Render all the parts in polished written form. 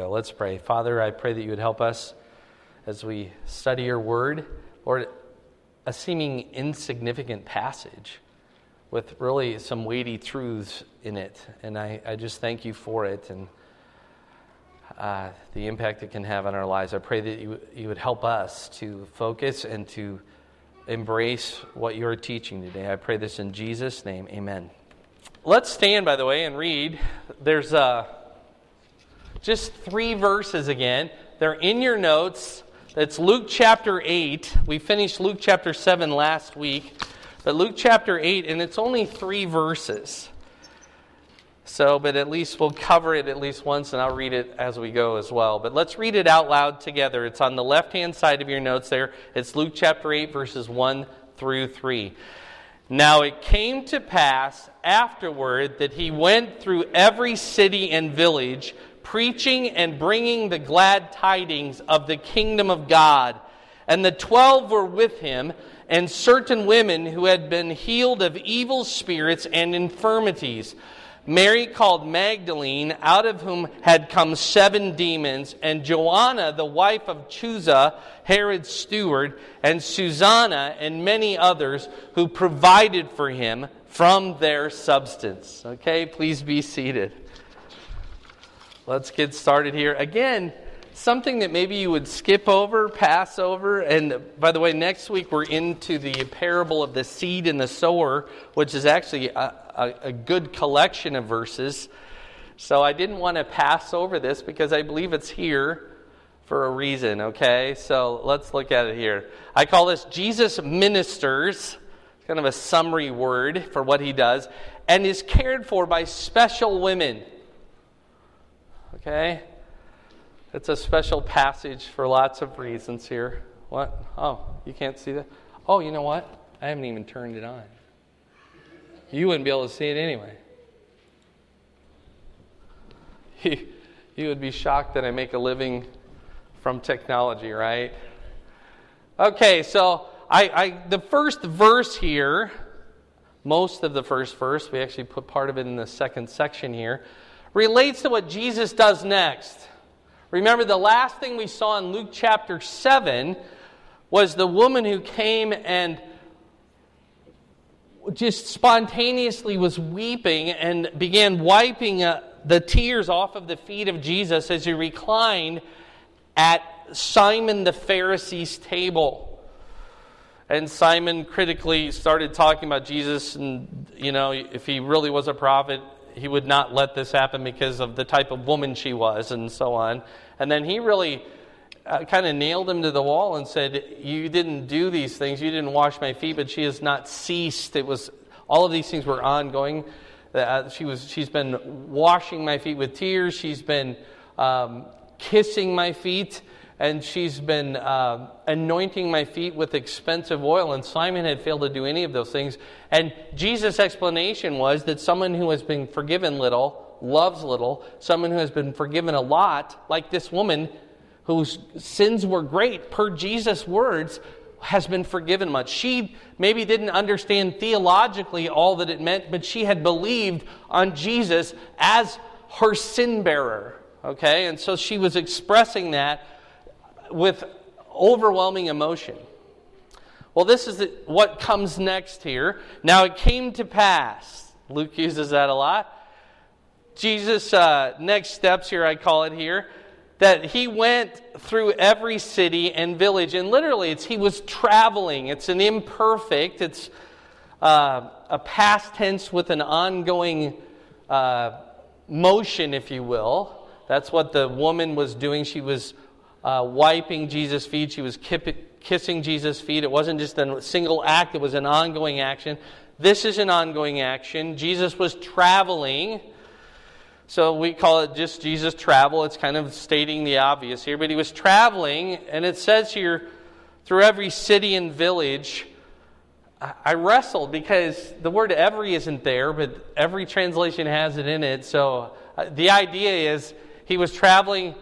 go. Let's pray. Father, I pray that you would help us as we study your word. Lord, a seeming insignificant passage with really some weighty truths in it. And I just thank you for it and the impact it can have on our lives. I pray that you would help us to focus and to embrace what you're teaching today. I pray this in Jesus' name. Amen. Let's stand, by the way, and read. There's just 3 verses again. They're in your notes. That's Luke chapter 8. We finished Luke chapter 7 last week. But Luke chapter 8, and it's only 3 verses. But at least we'll cover it at least once, and I'll read it as we go as well. But let's read it out loud together. It's on the left-hand side of your notes there. It's Luke chapter 8, verses 1 through 3. Now it came to pass afterward that he went through every city and village, preaching and bringing the glad tidings of the kingdom of God. And the 12 were with him, and certain women who had been healed of evil spirits and infirmities. Mary called Magdalene, out of whom had come 7 demons, and Joanna, the wife of Chuza, Herod's steward, and Susanna, and many others who provided for him from their substance. Okay, please be seated. Let's get started here. Again, something that maybe you would skip over, pass over. And by the way, next week we're into the parable of the seed and the sower, which is actually a good collection of verses. So I didn't want to pass over this because I believe it's here for a reason, okay? So let's look at it here. I call this Jesus Ministers. It's kind of a summary word for what he does. And is cared for by special women. Okay? It's a special passage for lots of reasons here. What? Oh, you can't see that? Oh, you know what? I haven't even turned it on. You wouldn't be able to see it anyway. You would be shocked that I make a living from technology, right? Okay, so the first verse here, most of the first verse, we actually put part of it in the second section here, relates to what Jesus does next. Remember, the last thing we saw in Luke chapter 7 was the woman who came and just spontaneously was weeping and began wiping the tears off of the feet of Jesus as he reclined at Simon the Pharisee's table. And Simon critically started talking about Jesus, and if he really was a prophet, he would not let this happen because of the type of woman she was, and so on. And then he really kind of nailed him to the wall and said, you didn't do these things, you didn't wash my feet, but she has not ceased. It was, all of these things were ongoing. She's been washing my feet with tears, she's been kissing my feet, and she's been anointing my feet with expensive oil. And Simon had failed to do any of those things. And Jesus' explanation was that someone who has been forgiven little loves little. Someone who has been forgiven a lot, like this woman whose sins were great, per Jesus' words, has been forgiven much. She maybe didn't understand theologically all that it meant, but she had believed on Jesus as her sin bearer. Okay? And so she was expressing that with overwhelming emotion. Well, this is what comes next here. Now it came to pass. Luke uses that a lot. Jesus' next steps here, I call it here, that he went through every city and village. And literally, he was traveling. It's an imperfect. It's a past tense with an ongoing motion, if you will. That's what the woman was doing. She was wiping Jesus' feet. She was kissing Jesus' feet. It wasn't just a single act. It was an ongoing action. This is an ongoing action. Jesus was traveling. So we call it just Jesus travel. It's kind of stating the obvious here. But he was traveling, and it says here, through every city and village. I wrestled because the word every isn't there, but every translation has it in it. So the idea is he was traveling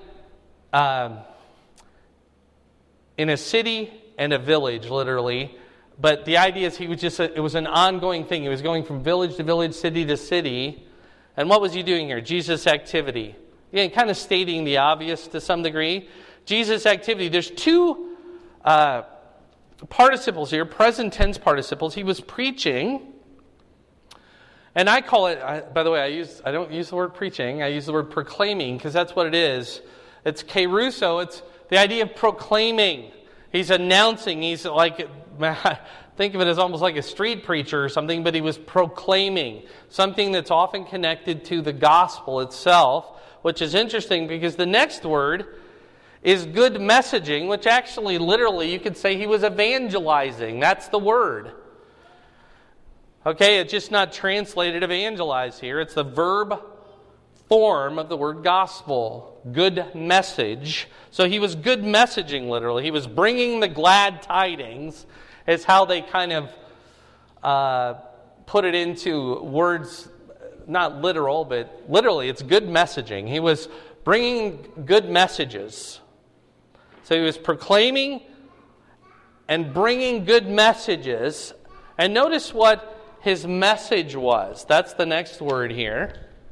in a city and a village, literally. But the idea is it was an ongoing thing. He was going from village to village, city to city. And what was he doing here? Jesus' activity. Again, kind of stating the obvious to some degree. Jesus' activity, there's two participles here, present tense participles. He was preaching, and I call it, by the way, I don't use the word preaching, I use the word proclaiming, because that's what it is. It's kerusso, it's the idea of proclaiming. He's announcing, he's like, think of it as almost like a street preacher or something, but he was proclaiming something that's often connected to the gospel itself, which is interesting because the next word is good messaging, which actually literally you could say he was evangelizing. That's the word. Okay, it's just not translated evangelize here. It's the verb form of the word gospel. Good message. So he was good messaging literally. He was bringing the glad tidings, is how they kind of put it into words, not literal, but literally it's good messaging. He was bringing good messages. So he was proclaiming and bringing good messages. And notice what his message was. That's the next word here.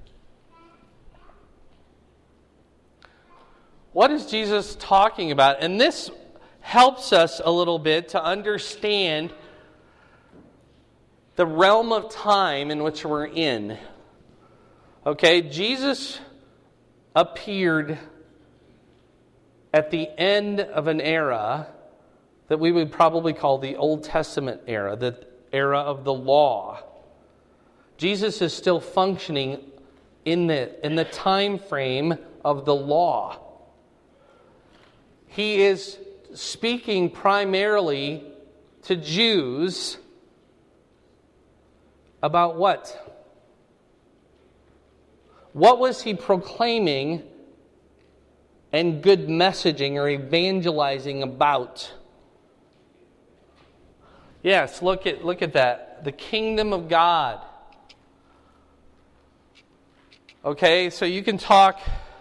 What is Jesus talking about? And this helps us a little bit to understand the realm of time in which we're in. Okay, Jesus appeared at the end of an era that we would probably call the Old Testament era, the era of the law. Jesus is still functioning in the time frame of the law. He is speaking primarily to Jews about what? What was he proclaiming and good messaging or evangelizing about? Yes, look at that. The kingdom of God. Okay, so you can talk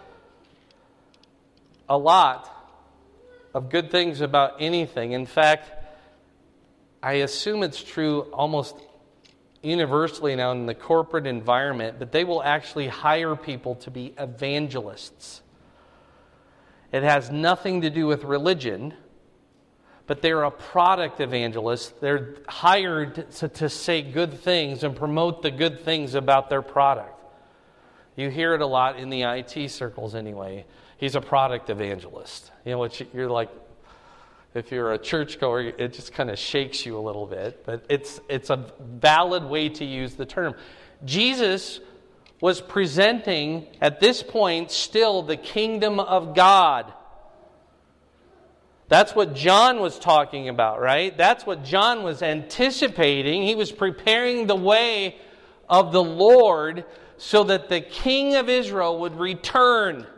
a lot of good things about anything. In fact, I assume it's true almost universally now in the corporate environment, but they will actually hire people to be evangelists. It has nothing to do with religion, but they're a product evangelist. They're hired to say good things and promote the good things about their product. You hear it a lot in the IT circles anyway. He's a product evangelist. You know, which you're like, if you're a churchgoer, it just kind of shakes you a little bit. But it's a valid way to use the term. Jesus was presenting, at this point, still the kingdom of God. That's what John was talking about, right? That's what John was anticipating. He was preparing the way of the Lord so that the King of Israel would return.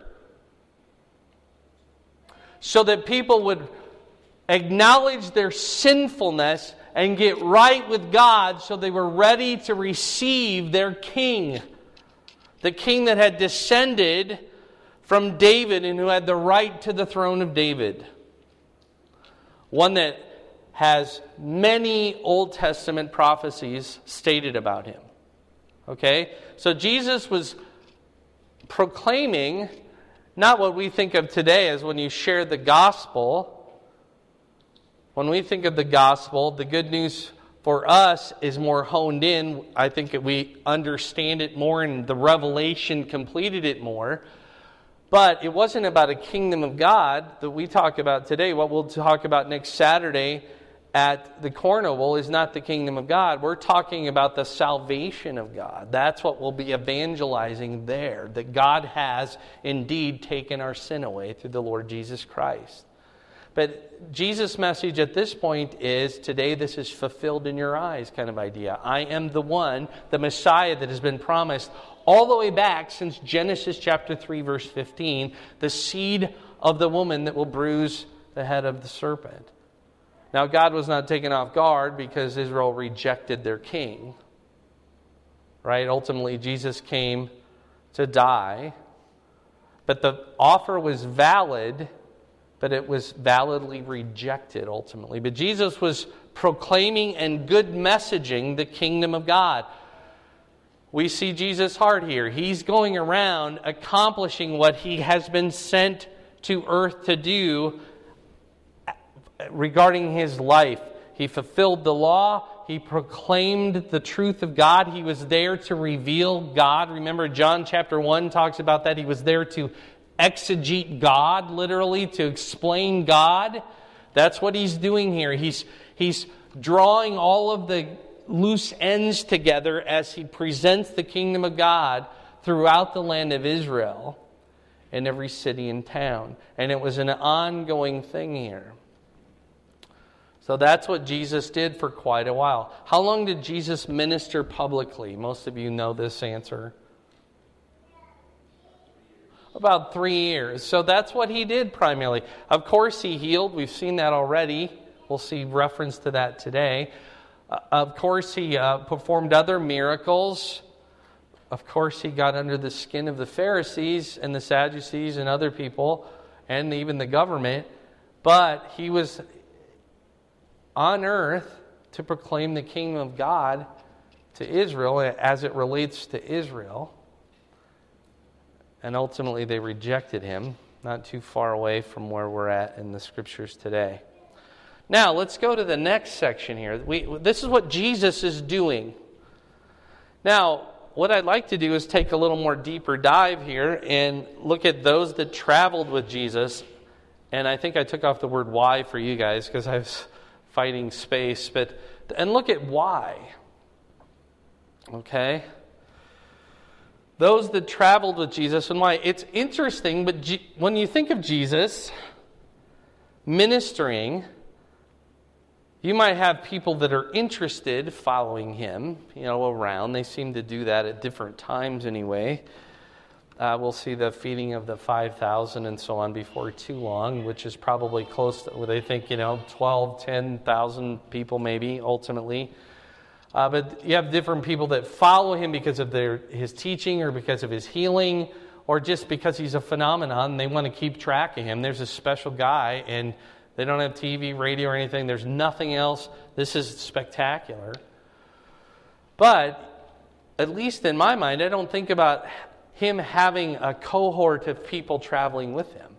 So that people would acknowledge their sinfulness and get right with God, so they were ready to receive their king. The king that had descended from David and who had the right to the throne of David. One that has many Old Testament prophecies stated about him. Okay? So Jesus was proclaiming not what we think of today as when you share the gospel. When we think of the gospel, the good news for us is more honed in. I think that we understand it more and the revelation completed it more. But it wasn't about a kingdom of God that we talk about today. What we'll talk about next Saturday at the Carnival is not the kingdom of God. We're talking about the salvation of God. That's what we'll be evangelizing there. That God has indeed taken our sin away through the Lord Jesus Christ. But Jesus' message at this point is, today this is fulfilled in your eyes kind of idea. I am the one, the Messiah that has been promised all the way back since Genesis chapter 3 verse 15, the seed of the woman that will bruise the head of the serpent. Now God was not taken off guard because Israel rejected their king. Right? Ultimately Jesus came to die. But the offer was valid, but it was validly rejected ultimately. But Jesus was proclaiming and good messaging the kingdom of God. we see Jesus' heart here. He's going around accomplishing what he has been sent to earth to do regarding his life. He fulfilled the law. He proclaimed the truth of God. He was there to reveal God. Remember, John chapter 1 talks about that. He was there to exegete God, literally, to explain God. That's what he's doing here. He's drawing all of the loose ends together as he presents the kingdom of God throughout the land of Israel in every city and town. And it was an ongoing thing here. So that's what Jesus did for quite a while. How long did Jesus minister publicly? Most of you know this answer. About 3 years. So that's what he did primarily. Of course, he healed. We've seen that already. We'll see reference to that today. Of course, he performed other miracles. Of course, he got under the skin of the Pharisees and the Sadducees and other people, and even the government. But he was on earth to proclaim the kingdom of God to Israel as it relates to Israel. And ultimately they rejected him, not too far away from where we're at in the scriptures today. Now, let's go to the next section here. This is what Jesus is doing. Now, what I'd like to do is take a little more deeper dive here and look at those that traveled with Jesus. And I think I took off the word why for you guys because I was fighting space. And look at why. Okay? Those that traveled with Jesus and why. It's interesting, but when you think of Jesus ministering, you might have people that are interested following him, around. They seem to do that at different times anyway. We'll see the feeding of the 5,000 and so on before too long, which is probably close to, they think, 12, 10,000 people maybe, ultimately. But you have different people that follow him because of his teaching or because of his healing or just because he's a phenomenon and they want to keep track of him. There's a special guy and they don't have TV, radio, or anything. There's nothing else. This is spectacular. But, at least in my mind, I don't think about him having a cohort of people traveling with him.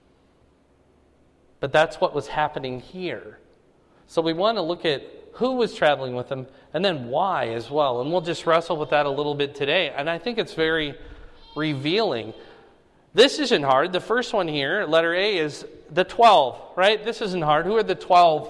But that's what was happening here. So we want to look at who was traveling with him and then why as well. And we'll just wrestle with that a little bit today. And I think it's very revealing. This isn't hard. The first one here, letter A, is the 12, right? This isn't hard. Who are the 12?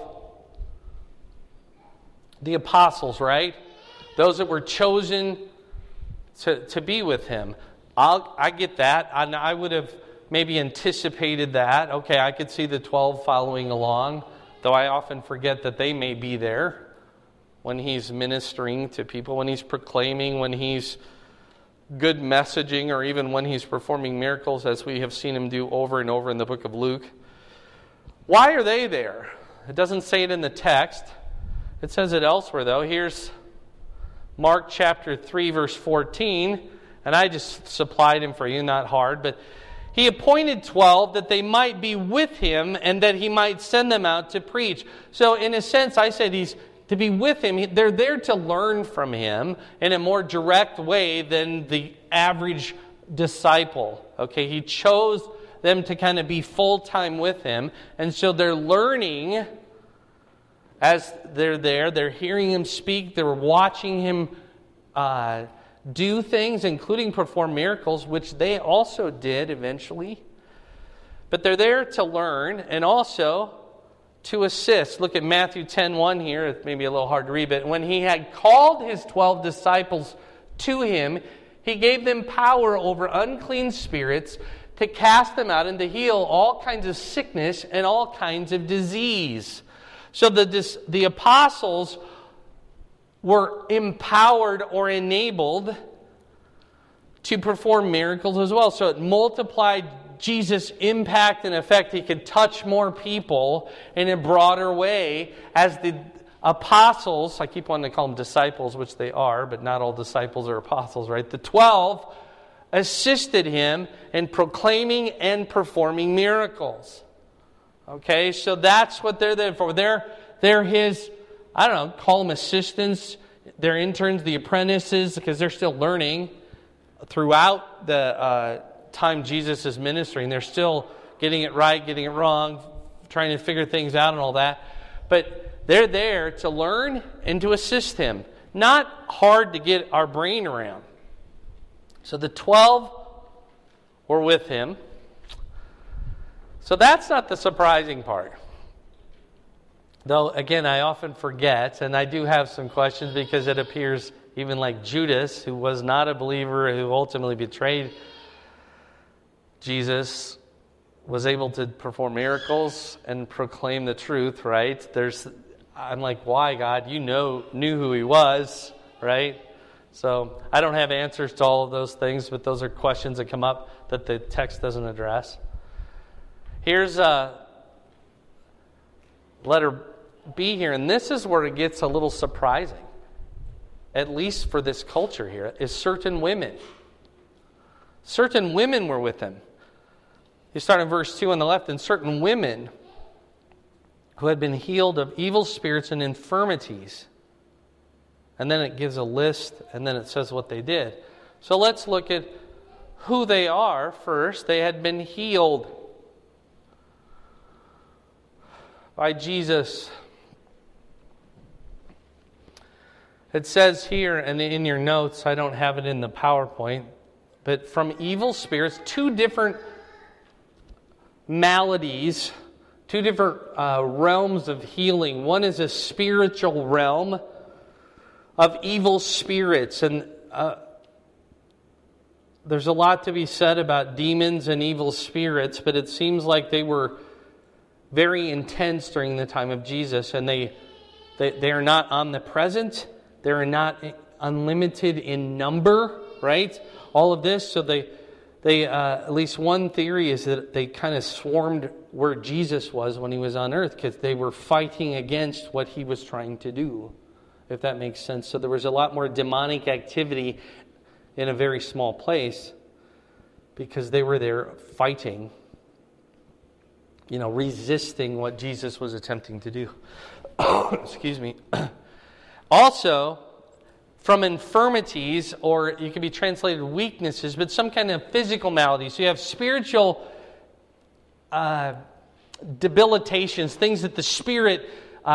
The apostles, right? Those that were chosen to be with him. I get that. I would have maybe anticipated that. Okay, I could see the 12 following along, though I often forget that they may be there when he's ministering to people, when he's proclaiming, when he's good messaging, or even when he's performing miracles, as we have seen him do over and over in the book of Luke. Why are they there? It doesn't say it in the text. It says it elsewhere, though. Here's Mark chapter 3, verse 14. And I just supplied him for you, not hard. But he appointed 12 that they might be with him and that he might send them out to preach. So in a sense, I said he's to be with him. They're there to learn from him in a more direct way than the average disciple. Okay, he chose them to kind of be full-time with him. And so they're learning as they're there. They're hearing him speak. They're watching him do things, including perform miracles, which they also did eventually. But they're there to learn and also to assist. Look at Matthew 10:1 here. It may be a little hard to read, but when he had called his 12 disciples to him, he gave them power over unclean spirits to cast them out and to heal all kinds of sickness and all kinds of disease. So the apostles were empowered or enabled to perform miracles as well. So it multiplied Jesus' impact and effect. He could touch more people in a broader way as the apostles, I keep wanting to call them disciples, which they are, but not all disciples are apostles, right? The 12 assisted him in proclaiming and performing miracles. Okay, so that's what they're there for. They're his, call them assistants. their interns, the apprentices, because they're still learning throughout the time Jesus is ministering. They're still getting it right, getting it wrong, trying to figure things out and all that. But they're there to learn and to assist him. Not hard to get our brain around. So the 12 were with him. So that's not the surprising part. Though, again, I often forget, and I do have some questions because it appears even like Judas, who was not a believer, who ultimately betrayed Jesus, was able to perform miracles and proclaim the truth, right? I'm like, why, God? You knew who he was, right? So I don't have answers to all of those things, but those are questions that come up that the text doesn't address. Here's letter B here, and this is where it gets a little surprising, at least for this culture here, is certain women. Certain women were with him. You start in verse 2 on the left, and certain women who had been healed of evil spirits and infirmities. And then it gives a list, and then it says what they did. So let's look at who they are first. They had been healed by Jesus. It says here, and in your notes, I don't have it in the PowerPoint, but from evil spirits, two different maladies, two different realms of healing. One is a spiritual realm of evil spirits, and there's a lot to be said about demons and evil spirits, but it seems like they were very intense during the time of Jesus, and they are not omnipresent. They are not unlimited in number, right? All of this, so they at least one theory is that they kind of swarmed where Jesus was when he was on earth, because they were fighting against what he was trying to do, if that makes sense. So there was a lot more demonic activity in a very small place because they were there fighting, resisting what Jesus was attempting to do. Excuse me. Also, from infirmities, or it can be translated weaknesses, but some kind of physical malady. So you have spiritual debilitations, things that the Spirit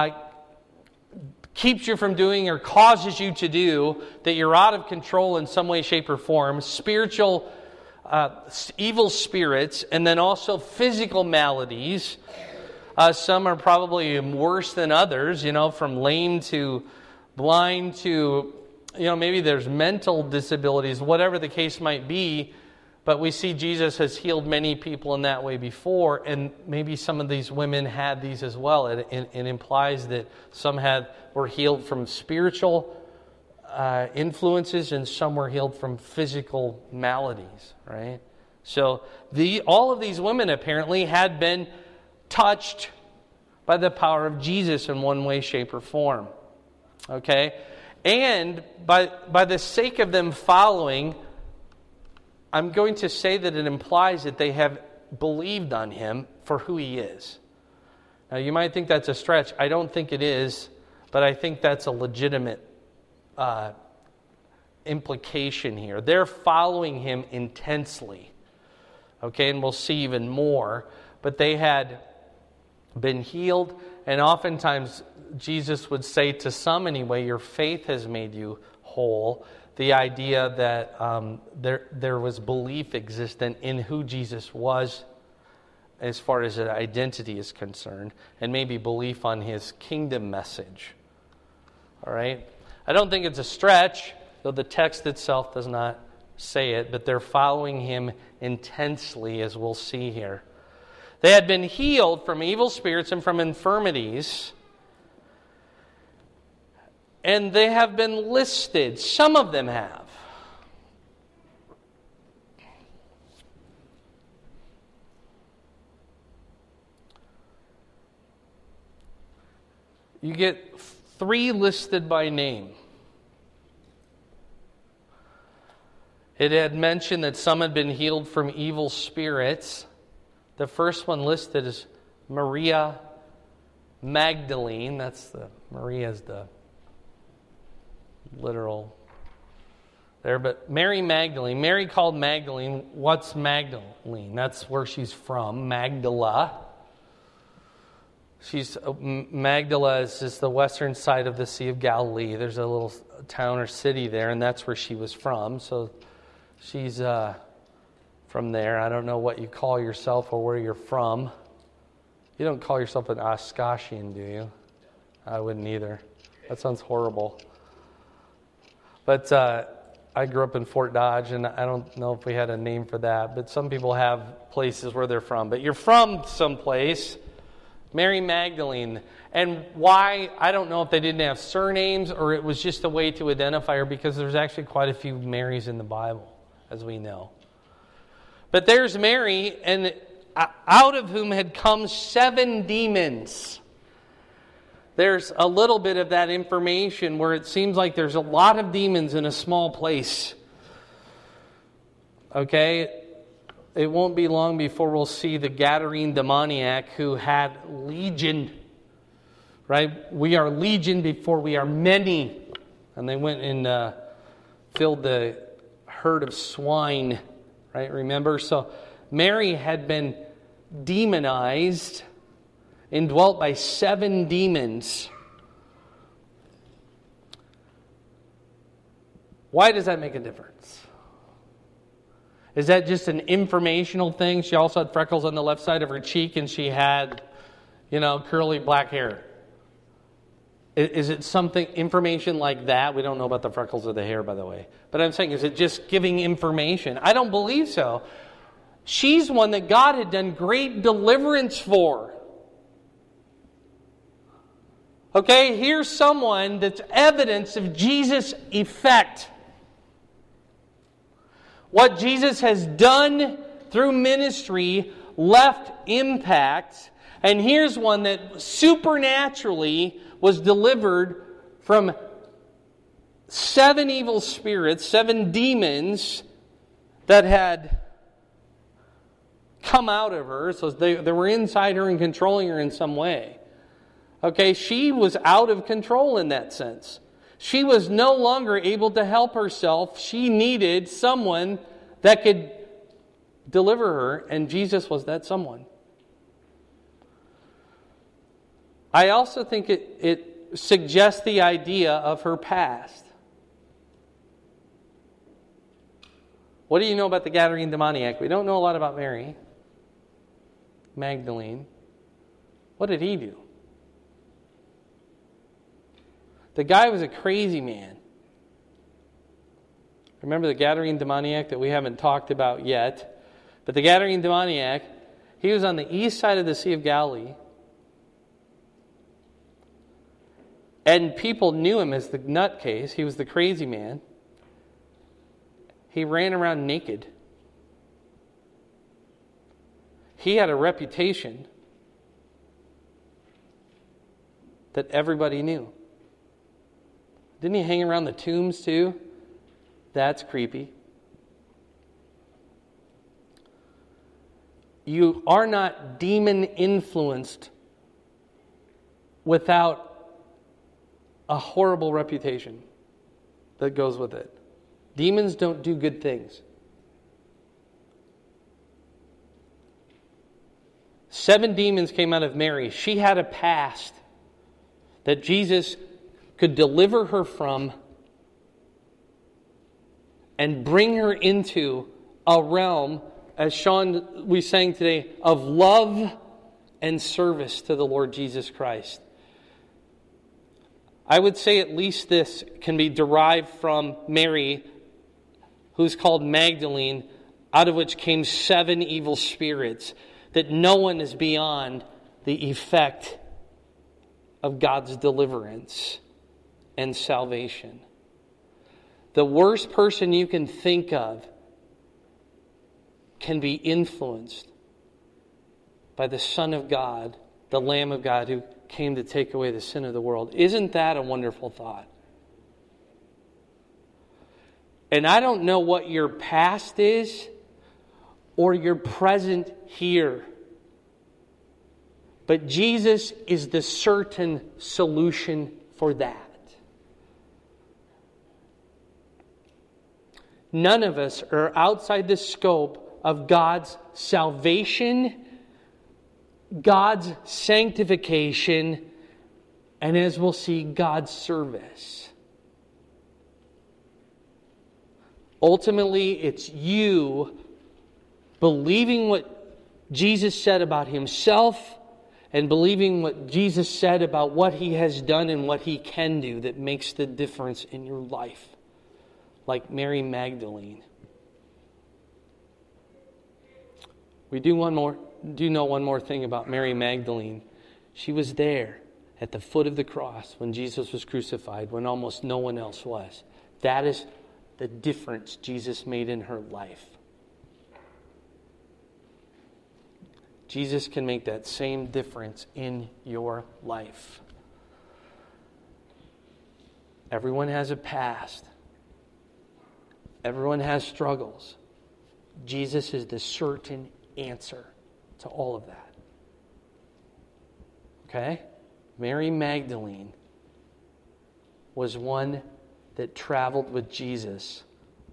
keeps you from doing or causes you to do, that you're out of control in some way, shape, or form. Spiritual evil spirits, and then also physical maladies. Some are probably worse than others, from lame to blind to, maybe there's mental disabilities, whatever the case might be. But we see Jesus has healed many people in that way before, and maybe some of these women had these as well. It implies that some were healed from spiritual influences, and some were healed from physical maladies, right? So all of these women apparently had been touched by the power of Jesus in one way, shape, or form. Okay? And by the sake of them following, I'm going to say that it implies that they have believed on him for who he is. Now, you might think that's a stretch. I don't think it is, but I think that's a legitimate implication here. They're following him intensely. Okay, and we'll see even more. But they had been healed, and oftentimes Jesus would say to some anyway, your faith has made you whole. The idea that there was belief existent in who Jesus was as far as his identity is concerned, and maybe belief on his kingdom message. All right? I don't think it's a stretch, though the text itself does not say it, but they're following him intensely, as we'll see here. They had been healed from evil spirits and from infirmities, and they have been listed. Some of them have. You get 3 listed by name. It had mentioned that some had been healed from evil spirits. The first one listed is Maria Magdalene. Maria's the literal there. But Mary Magdalene, Mary called Magdalene. What's Magdalene? That's where she's from, Magdala. Magdala is just the western side of the Sea of Galilee. There's a little town or city there, and that's where she was from. So she's from there. I don't know what you call yourself or where you're from. You don't call yourself an Oshkoshian, do you? I wouldn't either. That sounds horrible. But I grew up in Fort Dodge, and I don't know if we had a name for that. But some people have places where they're from. But you're from someplace. Mary Magdalene. And why? I don't know if they didn't have surnames or it was just a way to identify her, because there's actually quite a few Marys in the Bible, as we know. But there's Mary, and out of whom had come 7 demons. There's a little bit of that information where it seems like there's a lot of demons in a small place. Okay? It won't be long before we'll see the Gadarene demoniac who had legion. Right? We are legion before we are many. And they went and filled the herd of swine. Right? Remember? So Mary had been demonized, indwelt by 7 demons. Why does that make a difference? Is that just an informational thing? She also had freckles on the left side of her cheek, and she had, curly black hair. Is it something, information like that? We don't know about the freckles or the hair, by the way. But I'm saying, is it just giving information? I don't believe so. She's one that God had done great deliverance for. Okay, here's someone that's evidence of Jesus' effect. What Jesus has done through ministry left impact. And here's one that supernaturally was delivered from 7 evil spirits, 7 demons that had come out of her. So they were inside her and controlling her in some way. Okay, she was out of control in that sense. She was no longer able to help herself. She needed someone that could deliver her, and Jesus was that someone. I also think it suggests the idea of her past. What do you know about the Gadarene demoniac? We don't know a lot about Mary Magdalene. What did he do? The guy was a crazy man. Remember the Gadarene demoniac that we haven't talked about yet? But the Gadarene demoniac, he was on the east side of the Sea of Galilee. And people knew him as the nutcase. He was the crazy man. He ran around naked. He had a reputation that everybody knew. Didn't he hang around the tombs too? That's creepy. You are not demon influenced without a horrible reputation that goes with it. Demons don't do good things. 7 demons came out of Mary. She had a past that Jesus could deliver her from and bring her into a realm, as Sean, we sang today, of love and service to the Lord Jesus Christ. I would say at least this can be derived from Mary, who's called Magdalene, out of which came 7 evil spirits, that no one is beyond the effect of God's deliverance and salvation. The worst person you can think of can be influenced by the Son of God, the Lamb of God, who came to take away the sin of the world. Isn't that a wonderful thought? And I don't know what your past is or your present here. But Jesus is the certain solution for that. none of us are outside the scope of God's salvation, God's sanctification, and as we'll see, God's service. Ultimately, it's you believing what Jesus said about Himself and believing what Jesus said about what He has done and what He can do that makes the difference in your life. Like Mary Magdalene. We do know one more thing about Mary Magdalene. She was there at the foot of the cross when Jesus was crucified, when almost no one else was. That is the difference Jesus made in her life. Jesus can make that same difference in your life. Everyone has a past. Everyone has struggles. Jesus is the certain answer to all of that. Okay? Mary Magdalene was one that traveled with Jesus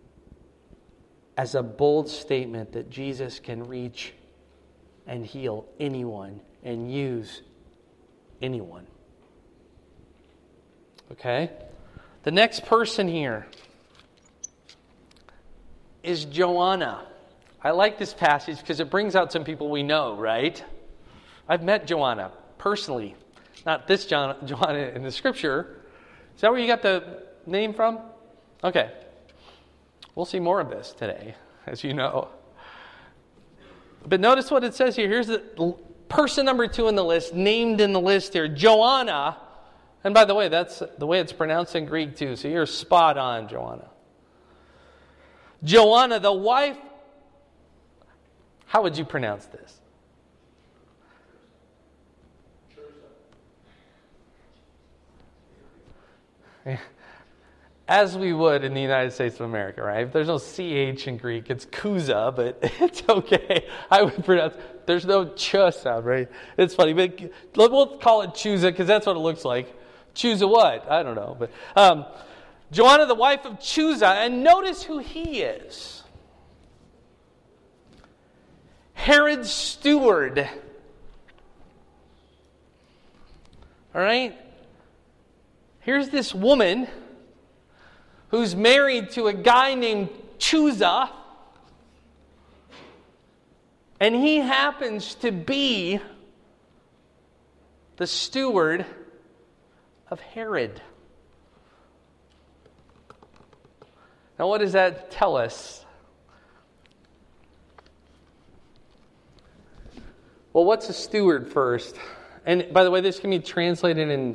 as a bold statement that Jesus can reach and heal anyone and use anyone. Okay? The next person here is Joanna. I like this passage because it brings out some people we know, right? I've met Joanna personally. Not this Joanna in the Scripture. Is that where you got the name from? Okay. We'll see more of this today, as you know. But notice what it says here. Here's the person number 2 in the list, named in the list here, Joanna. And by the way, that's the way it's pronounced in Greek too. So you're spot on, Joanna. Joanna, the wife. How would you pronounce this? As we would in the United States of America, right? If there's no CH in Greek, it's Kuza, but it's okay. I would pronounce, there's no ch sound, right? It's funny, but we'll call it Chusa because that's what it looks like. Chusa what? I don't know. But Joanna, the wife of Chusa, and notice who he is. Herod's steward. All right? Here's this woman who's married to a guy named Chusa, and he happens to be the steward of Herod. Now, what does that tell us? Well, what's a steward first? And by the way, this can be translated in,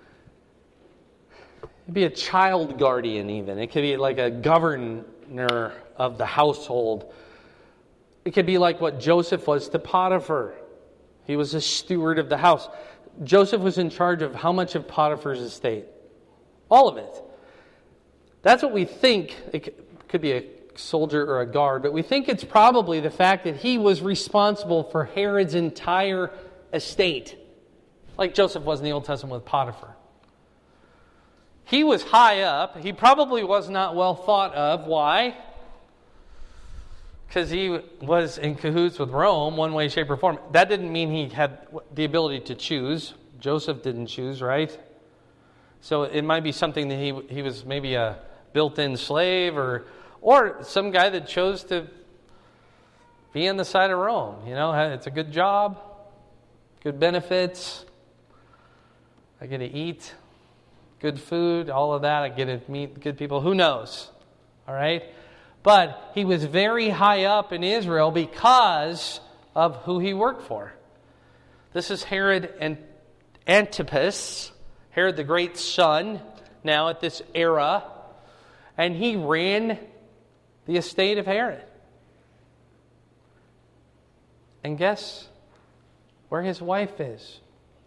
it'd be a child guardian even. It could be like a governor of the household. It could be like what Joseph was to Potiphar. He was a steward of the house. Joseph was in charge of how much of Potiphar's estate? All of it. That's what we think. It could be a soldier or a guard, but we think it's probably the fact that he was responsible for Herod's entire estate. Like Joseph was in the Old Testament with Potiphar. He was high up. He probably was not well thought of. Why? Because he was in cahoots with Rome, one way, shape, or form. That didn't mean he had the ability to choose. Joseph didn't choose, right? So it might be something that he was maybe a built-in slave or some guy that chose to be on the side of Rome. You know, it's a good job, good benefits. I get to eat good food, all of that. I get to meet good people. Who knows? All right? But he was very high up in Israel because of who he worked for. This is Herod and Antipas, Herod the great son, now at this era. And he ran the estate of Herod. And guess where his wife is?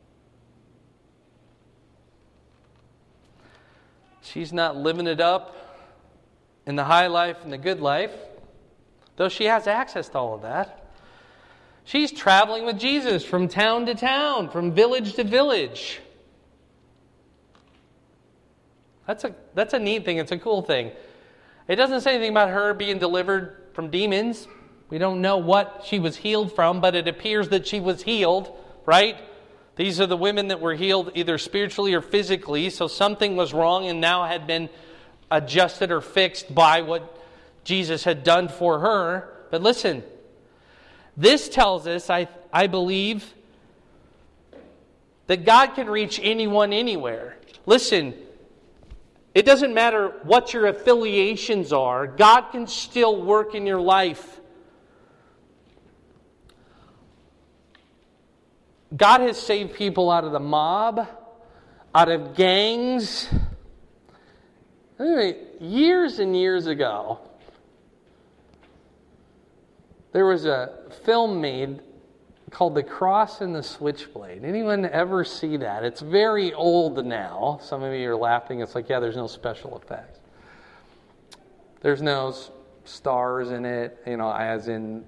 She's not living it up in the high life and the good life, though she has access to all of that. She's traveling with Jesus from town to town, from village to village. That's a neat thing. It's a cool thing. It doesn't say anything about her being delivered from demons. We don't know what she was healed from, but it appears that she was healed, right? These are the women that were healed either spiritually or physically, so something was wrong and now had been adjusted or fixed by what Jesus had done for her. But listen, this tells us, I believe, that God can reach anyone anywhere. Listen, it doesn't matter what your affiliations are. God can still work in your life. God has saved people out of the mob, out of gangs. Anyway, years and years ago, there was a film made called The Cross and the Switchblade. Anyone ever see that? It's very old now. Some of you are laughing. It's like, yeah, there's no special effects. There's no stars in it, as in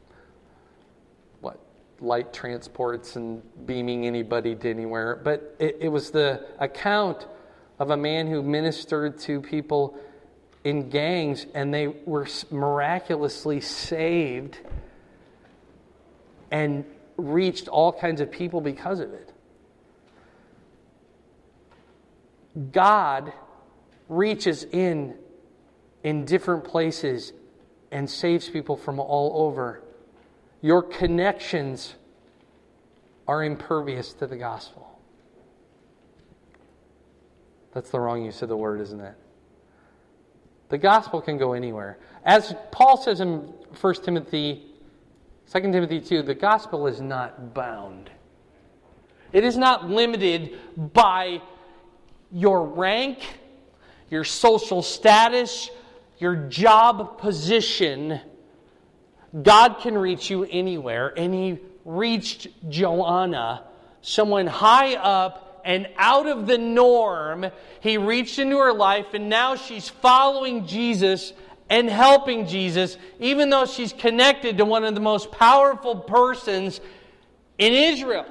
light transports and beaming anybody to anywhere. But it was the account of a man who ministered to people in gangs, and they were miraculously saved and reached all kinds of people because of it. God reaches in different places and saves people from all over. Your connections are impervious to the gospel. That's the wrong use of the word, isn't it? The gospel can go anywhere. As Paul says in 2 Timothy 2, the gospel is not bound. It is not limited by your rank, your social status, your job position. God can reach you anywhere, and He reached Joanna, someone high up and out of the norm. He reached into her life, and now she's following Jesus and helping Jesus, even though she's connected to one of the most powerful persons in Israel.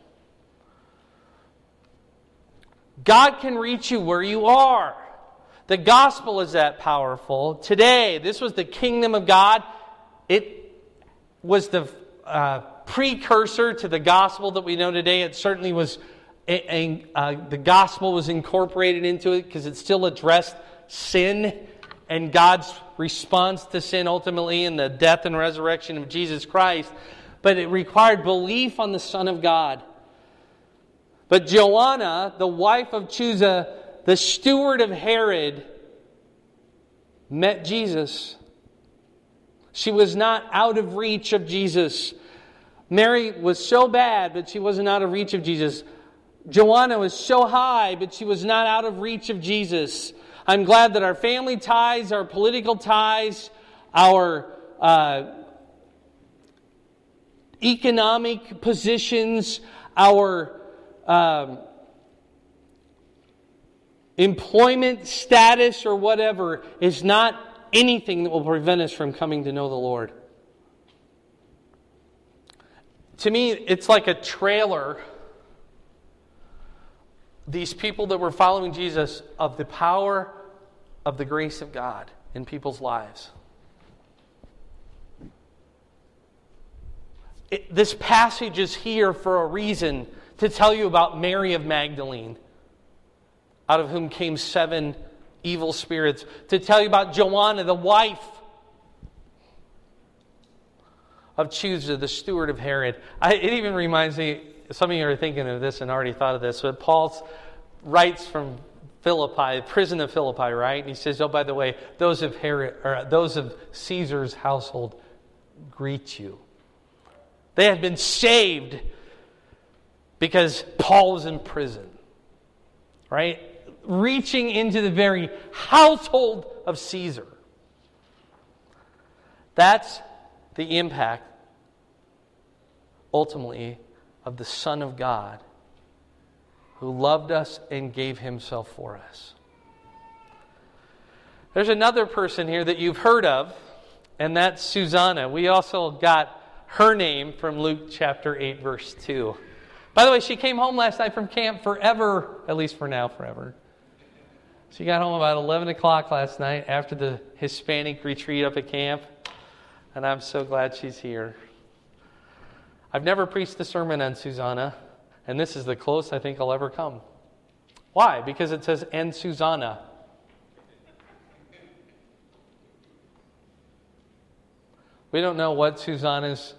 God can reach you where you are. The gospel is that powerful. Today, this was the kingdom of God. It was the precursor to the gospel that we know today. It certainly was, the gospel was incorporated into it because it still addressed sin and God's response to sin ultimately in the death and resurrection of Jesus Christ. But it required belief on the Son of God. But Joanna, the wife of Chuza, the steward of Herod, met Jesus. She was not out of reach of Jesus. Mary was so bad, but she wasn't out of reach of Jesus. Joanna was so high, but she was not out of reach of Jesus. I'm glad that our family ties, our political ties, our economic positions, our employment status or whatever is not anything that will prevent us from coming to know the Lord. To me, it's like a trailer. These people that were following Jesus, of the power of the grace of God in people's lives. This passage is here for a reason, to tell you about Mary of Magdalene, out of whom came 7 evil spirits. To tell you about Joanna, the wife of Chuza, the steward of Herod. It even reminds me, some of you are thinking of this and already thought of this, but Paul writes from Philippi, prison of Philippi, right? And he says, oh, by the way, those of Herod, or those of Caesar's household greet you. They had been saved because Paul was in prison, right? Reaching into the very household of Caesar. That's the impact, ultimately, of the Son of God who loved us and gave Himself for us. There's another person here that you've heard of, and that's Susanna. We also got her name from Luke chapter 8, verse 2. By the way, she came home last night from camp forever, at least for now, forever. She got home about 11 o'clock last night after the Hispanic retreat up at camp. And I'm so glad she's here. I've never preached a sermon on Susanna. And this is the closest I think I'll ever come. Why? Because it says, and Susanna. We don't know what Susanna's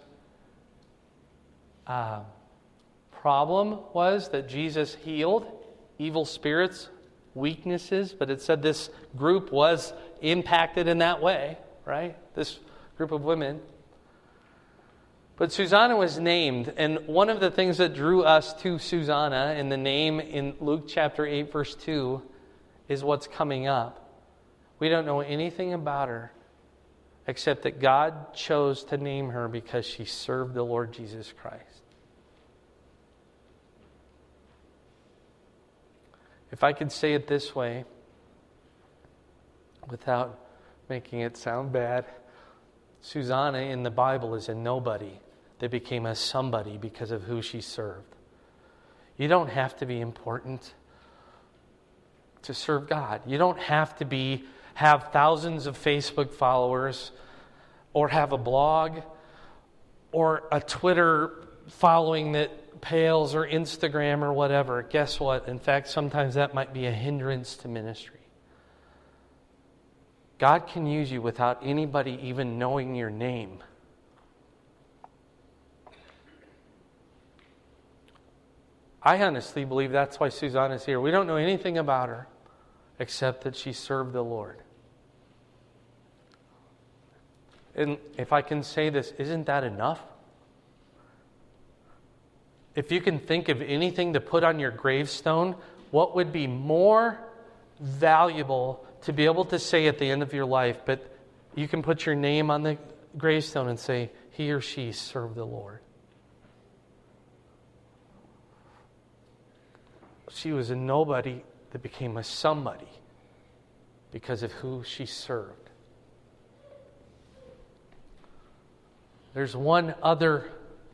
problem was that Jesus healed. Evil spirits, weaknesses. But it said this group was impacted in that way, right? This group of women. But Susanna was named, and one of the things that drew us to Susanna in the name in Luke chapter 8, verse 2, is what's coming up. We don't know anything about her, except that God chose to name her because she served the Lord Jesus Christ. If I could say it this way, without making it sound bad, Susanna in the Bible is a nobody that became a somebody because of who she served. You don't have to be important to serve God. You don't have to have thousands of Facebook followers or have a blog or a Twitter following that pales or Instagram or whatever. Guess what? In fact, sometimes that might be a hindrance to ministry. God can use you without anybody even knowing your name. I honestly believe that's why Susanna's here. We don't know anything about her except that she served the Lord. And if I can say this, isn't that enough? If you can think of anything to put on your gravestone, what would be more valuable to be able to say at the end of your life, but you can put your name on the gravestone and say, he or she served the Lord. She was a nobody that became a somebody because of who she served. There's one other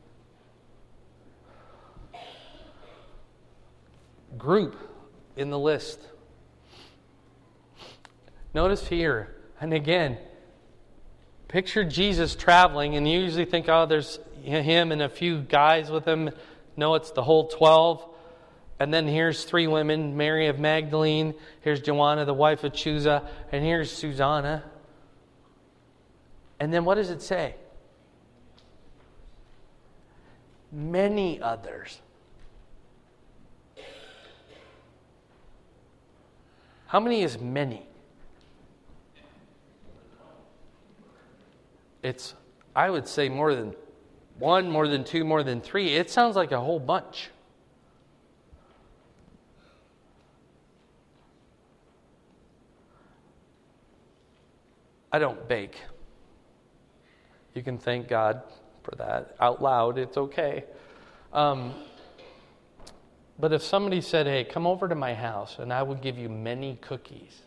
group in the list. Notice here, and again, picture Jesus traveling, and you usually think, oh, there's him and a few guys with him. No, it's the whole 12. And then here's 3 women, Mary of Magdalene, here's Joanna, the wife of Chuza, and here's Susanna. And then what does it say? Many others. How many is many? It's, I would say, more than 1, more than 2, more than 3. It sounds like a whole bunch. I don't bake. You can thank God for that. Out loud, it's okay. But if somebody said, hey, come over to my house and I will give you many cookies,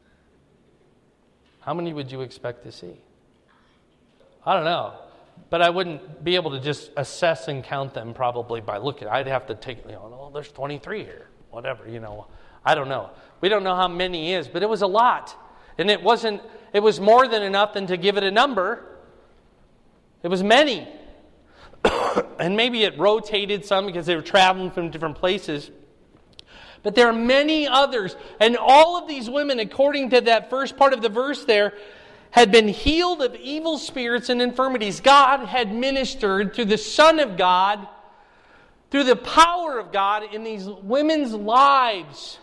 how many would you expect to see? I don't know. But I wouldn't be able to just assess and count them probably by looking. I'd have to take, there's 23 here. Whatever, I don't know. We don't know how many is, but it was a lot. And it was more than enough than to give it a number. It was many. And maybe it rotated some because they were traveling from different places. But there are many others. And all of these women, according to that first part of the verse there, had been healed of evil spirits and infirmities. God had ministered through the Son of God, through the power of God in these women's lives.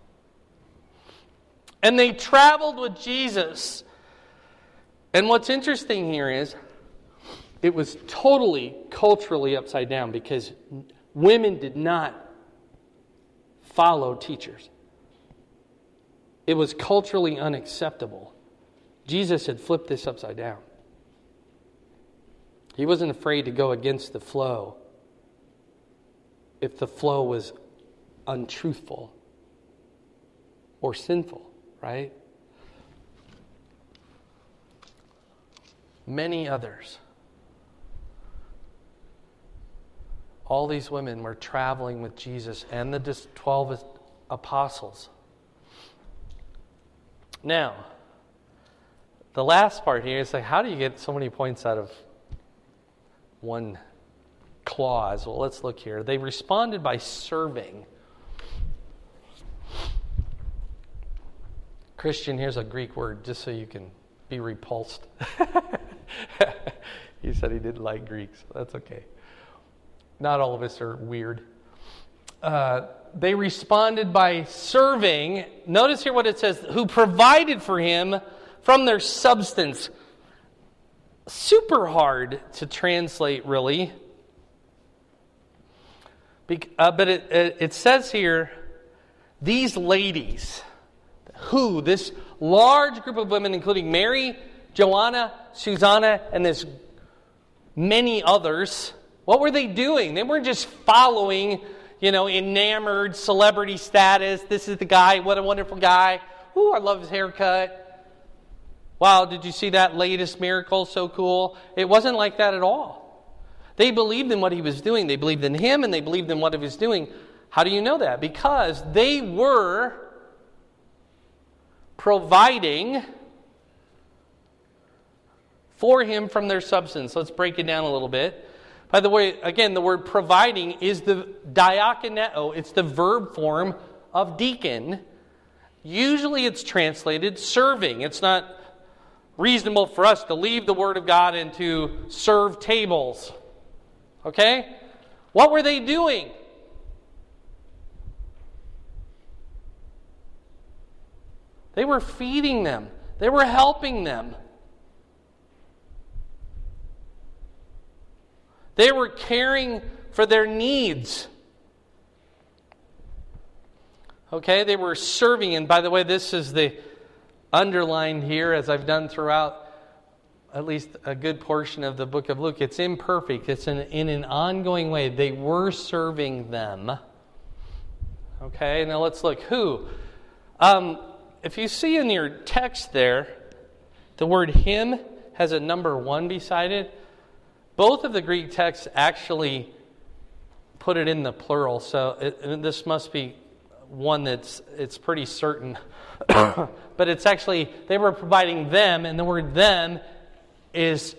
And they traveled with Jesus. And what's interesting here is it was totally culturally upside down because women did not follow teachers. It was culturally unacceptable. Jesus had flipped this upside down. He wasn't afraid to go against the flow if the flow was untruthful or sinful. Right? Many others. All these women were traveling with Jesus and the 12 apostles. Now, the last part here is like, how do you get so many points out of one clause? Well, let's look here. They responded by serving. Christian, here's a Greek word just so you can be repulsed. He said he didn't like Greeks. That's okay. Not all of us are weird. They responded by serving. Notice here what it says, who provided for him from their substance. Super hard to translate, really. But it says here, these ladies, this large group of women, including Mary, Joanna, Susanna, and this many others, what were they doing? They weren't just following, enamored celebrity status. This is the guy, what a wonderful guy. Ooh, I love his haircut. Wow, did you see that latest miracle? So cool. It wasn't like that at all. They believed in what he was doing. They believed in him and they believed in what he was doing. How do you know that? Because they were providing for him from their substance. Let's break it down a little bit. By the way, again, the word providing is the diakoneo. It's the verb form of deacon. Usually it's translated serving. It's not reasonable for us to leave the Word of God and to serve tables. Okay? What were they doing? They were feeding them. They were helping them. They were caring for their needs. Okay, they were serving. And by the way, this is the underlined here, as I've done throughout at least a good portion of the book of Luke. It's imperfect. It's in an ongoing way. They were serving them. Okay, now let's look. Who? If you see in your text there, the word him has a number 1 beside it. Both of the Greek texts actually put it in the plural, so this must be one it's pretty certain. But it's actually, they were providing them, and the word them is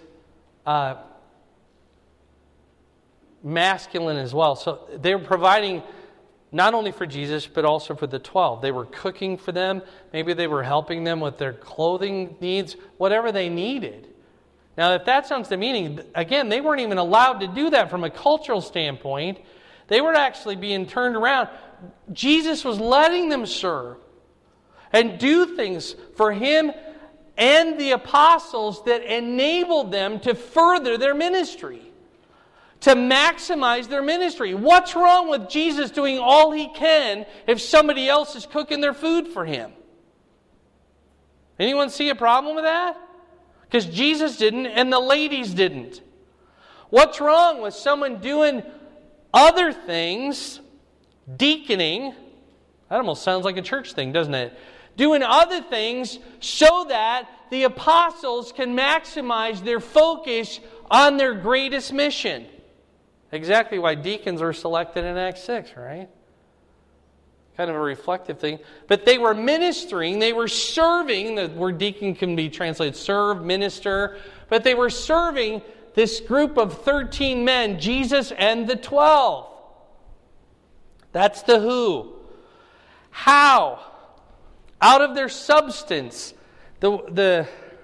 masculine as well. So they were providing not only for Jesus, but also for the 12. They were cooking for them. Maybe they were helping them with their clothing needs, whatever they needed. Now, if that sounds demeaning, again, they weren't even allowed to do that from a cultural standpoint. They were actually being turned around. Jesus was letting them serve and do things for him and the apostles that enabled them to further their ministry, to maximize their ministry. What's wrong with Jesus doing all he can if somebody else is cooking their food for him? Anyone see a problem with that? Because Jesus didn't and the ladies didn't. What's wrong with someone doing other things, deaconing? That almost sounds like a church thing, doesn't it? Doing other things so that the apostles can maximize their focus on their greatest mission. Exactly why deacons were selected in Acts 6, right? Kind of a reflective thing. But they were ministering, they were serving. The word deacon can be translated serve, minister. But they were serving this group of 13 men, Jesus and the 12. That's the who. How? Out of their substance. They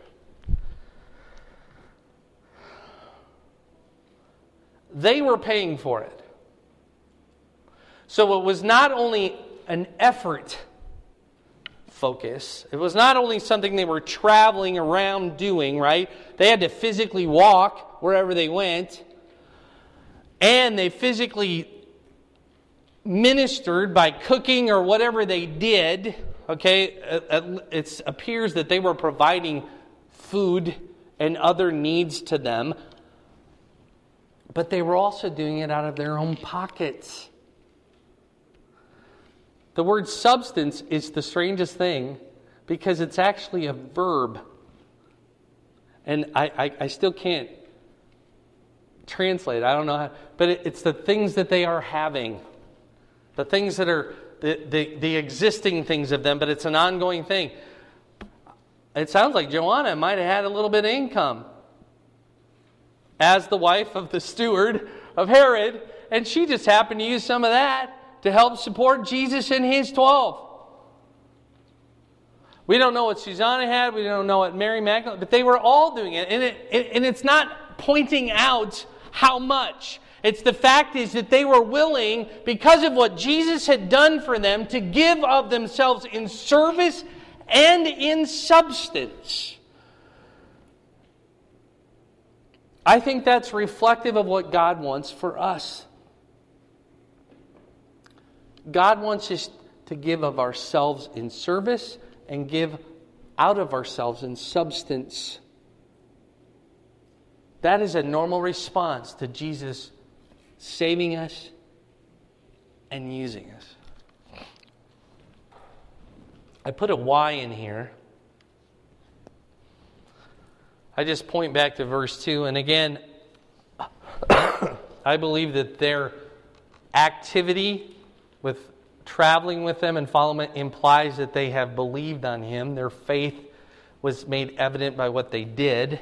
were paying for it. So it was not only an effort focus. It was not only something they were traveling around doing, right? They had to physically walk wherever they went. And they physically ministered by cooking or whatever they did. Okay, it appears that they were providing food and other needs to them. But they were also doing it out of their own pockets. The word substance is the strangest thing because it's actually a verb. And I still can't translate it. I don't know how. But it's the things that they are having. The things that are the existing things of them, but it's an ongoing thing. it sounds like Joanna might have had a little bit of income as the wife of the steward of Herod, and she just happened to use some of that to help support Jesus and his 12. We don't know what Susanna had, we don't know what Mary Magdalene, but they were all doing it. And it's not pointing out how much. It's the fact is that they were willing, because of what Jesus had done for them, to give of themselves in service and in substance. I think that's reflective of what God wants for us. God wants us to give of ourselves in service and give out of ourselves in substance. That is a normal response to Jesus saving us and using us. I put a Y in here. I just point back to verse 2. And again, I believe that their activity with traveling with them and following implies that they have believed on him. Their faith was made evident by what they did.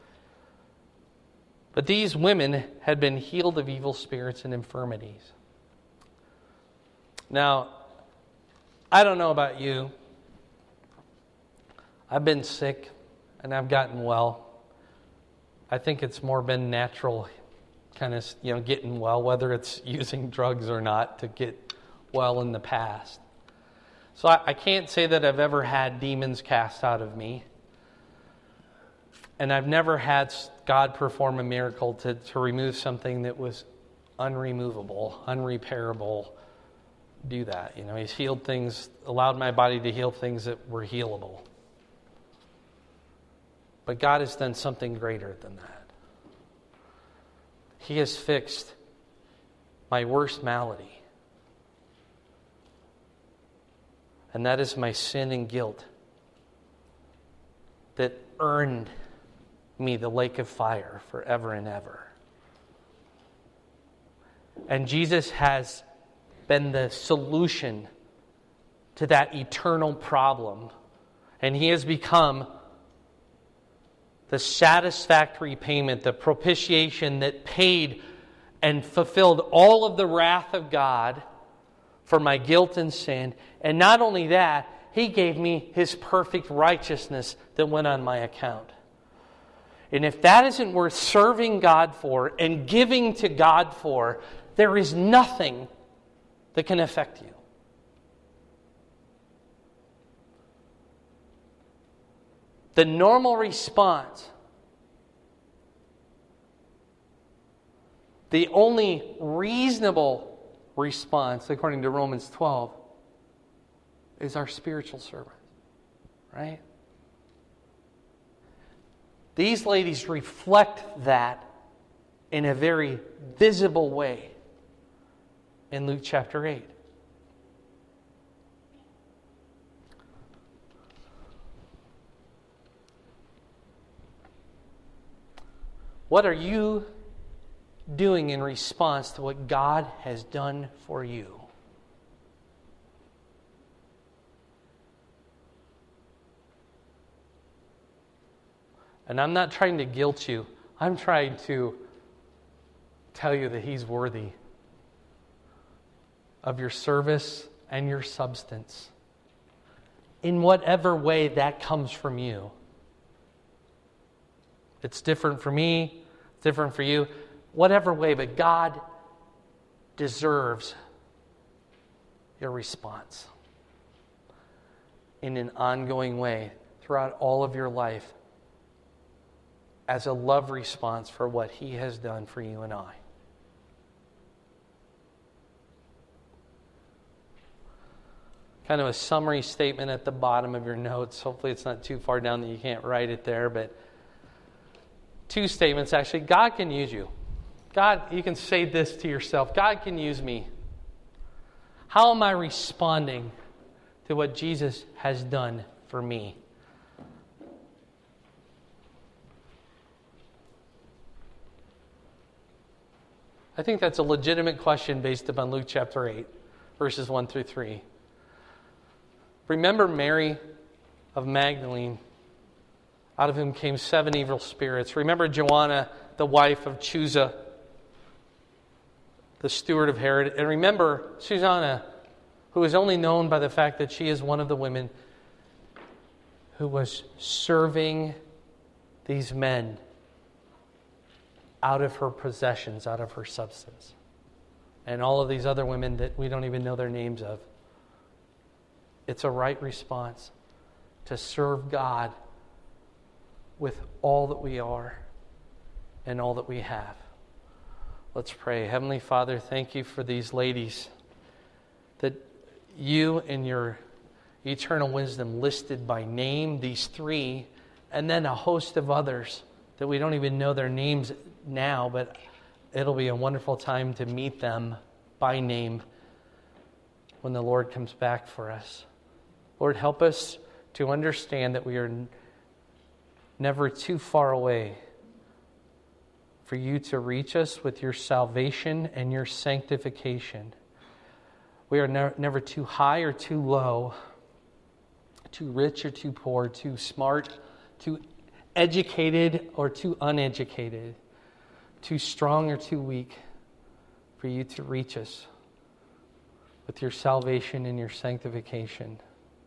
But these women had been healed of evil spirits and infirmities. Now, I don't know about you. I've been sick and I've gotten well. I think it's more been natural kind of, getting well, whether it's using drugs or not, to get well in the past. So I can't say that I've ever had demons cast out of me. And I've never had God perform a miracle to remove something that was unremovable, unrepairable, do that. He's healed things, allowed my body to heal things that were healable. But God has done something greater than that. He has fixed my worst malady. And that is my sin and guilt that earned me the lake of fire forever and ever. And Jesus has been the solution to that eternal problem. And he has become the satisfactory payment, the propitiation that paid and fulfilled all of the wrath of God for my guilt and sin. And not only that, he gave me his perfect righteousness that went on my account. And if that isn't worth serving God for and giving to God for, there is nothing that can affect you. The normal response, the only reasonable response, according to Romans 12, is our spiritual servant. Right? These ladies reflect that in a very visible way in Luke chapter 8. What are you doing in response to what God has done for you? And I'm not trying to guilt you. I'm trying to tell you that he's worthy of your service and your substance, in whatever way that comes from you. It's different for me, it's different for you, whatever way, but God deserves your response in an ongoing way throughout all of your life as a love response for what he has done for you and I. Kind of a summary statement at the bottom of your notes. Hopefully it's not too far down that you can't write it there, but 2 statements actually. God can use you. God, you can say this to yourself. God can use me. How am I responding to what Jesus has done for me? I think that's a legitimate question based upon Luke chapter 8, verses 1 through 3. Remember Mary of Magdalene out of whom came 7 evil spirits. Remember Joanna, the wife of Chuza, the steward of Herod. And remember Susanna, who is only known by the fact that she is one of the women who was serving these men out of her possessions, out of her substance. And all of these other women that we don't even know their names of. It's a right response to serve God with all that we are and all that we have. Let's pray. Heavenly Father, thank you for these ladies that you in your eternal wisdom listed by name, these 3, and then a host of others that we don't even know their names now, but it'll be a wonderful time to meet them by name when the Lord comes back for us. Lord, help us to understand that we are never too far away for you to reach us with your salvation and your sanctification. We are never too high or too low, too rich or too poor, too smart, too educated or too uneducated, too strong or too weak for you to reach us with your salvation and your sanctification.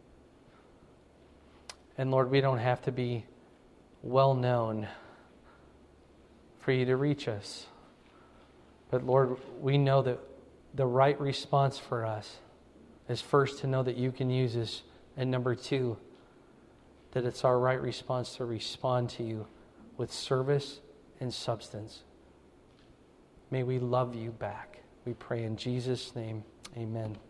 And Lord, we don't have to be well known for you to reach us. But Lord, we know that the right response for us is first to know that you can use us, and number 2, that it's our right response to respond to you with service and substance. May we love you back. We pray in Jesus' name, amen.